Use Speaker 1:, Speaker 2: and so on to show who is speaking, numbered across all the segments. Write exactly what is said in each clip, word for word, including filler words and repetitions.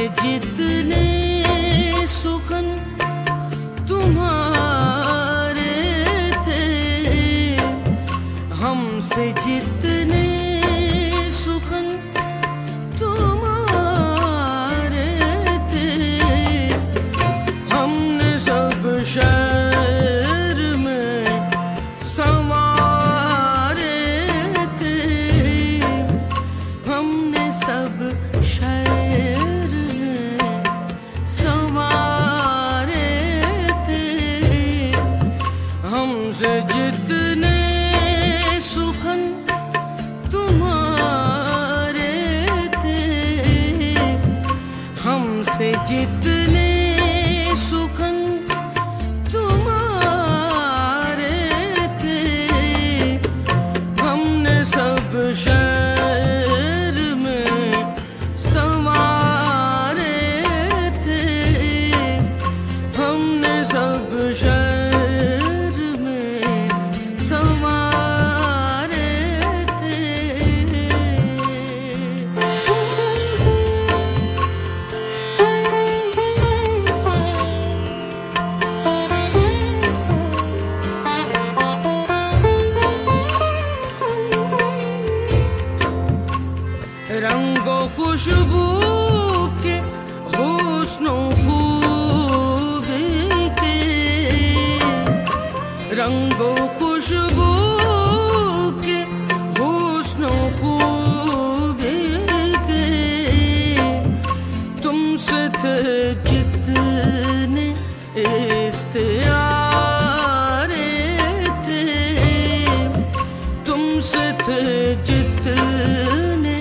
Speaker 1: जितने सुखन तुम्हारे थे, हमसे जितने सुखन तुम्हारे थे, हमने सब शहर में संवारे थे, हमने सब शहर में संवारे थे, हमसे जितने सुखन तुम्हारे थे, हमसे जितने सुखन तुम्हारे थे, हमने सब शहर में संवारे थे, हमने सब शहर में संवारे थे। रंगो खुशबू के हुस्नो खूबी के, रंगो खुशबू के हुस्नो खूबी के, तुमसे थे जितने इस्तियारे थे, तुमसे थे जितने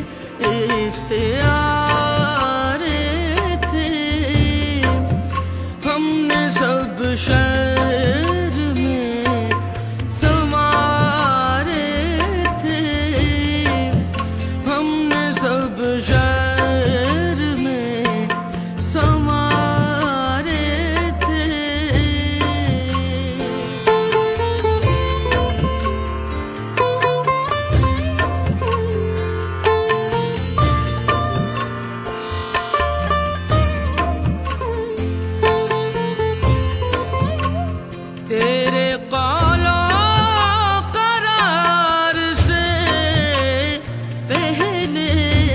Speaker 1: इस्तियारे थे, हमने सब शहर में संवारे थे, हमने सब शहर में संवारे थे। तेरे कौलो करार से पहले,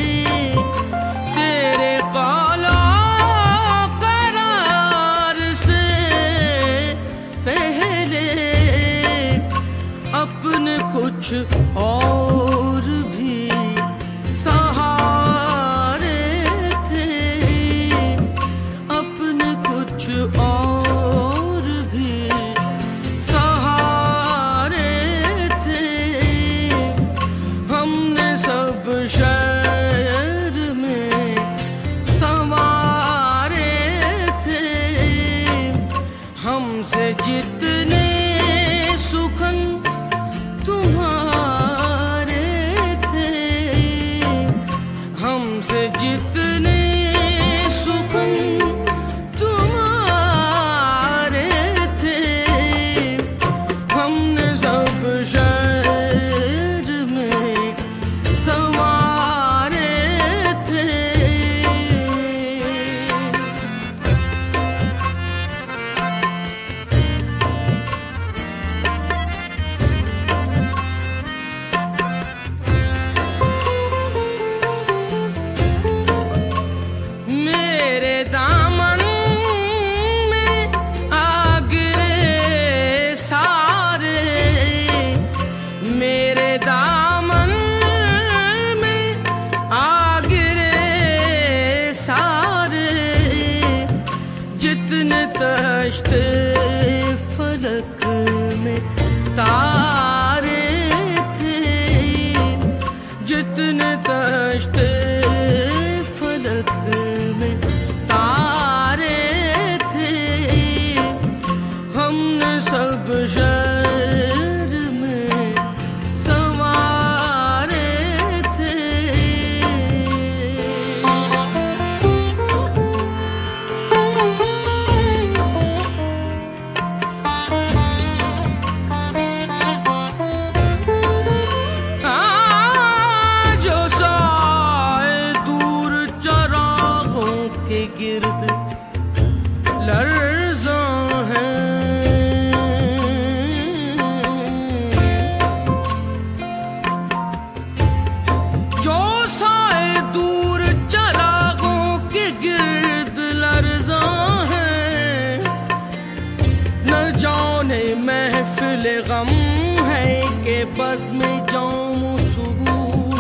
Speaker 1: तेरे कौलो करार से पहले, अपने कुछ और भी सहारे थे, अपने कुछ और भी सब शहर में संवारे थे, हमसे जितने सुखन तुम्हारे थे, हमसे जितने सुखन तुम्हारे थे, हमने सब शहर में संवारे थे। मेरे दामन में आ गिरे सारे, मेरे दामन में आ गिरे सारे, जितने तश्ते फलक में तारे थे, जितने तश्ते फलक में तारे थे, हमने सब शहर में संवारे थे। गिर्द लर्ज़ां हैं। जो साए दूर चरागों के गिर्द लर्ज़ां हैं, न जाने महफिल गम है के बज़ में जाऊं सुबह।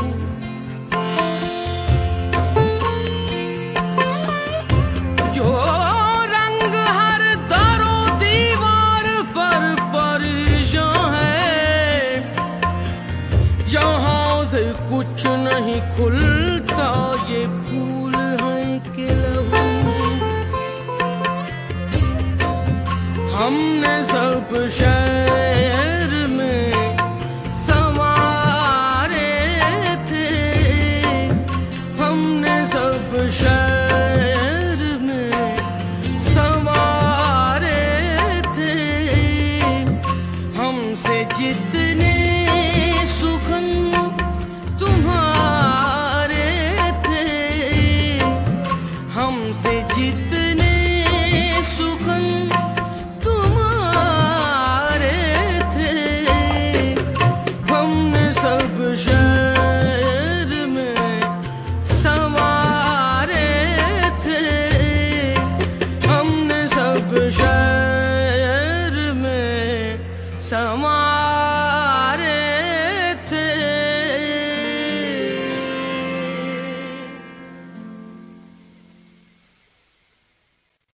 Speaker 1: जो रंग हर दरो दीवार पर परिशां है, यहाँ से कुछ नहीं खुलता, ये फूल हैं कि लहू। हमने सब शहर में संवारे थे, हमने सब शहर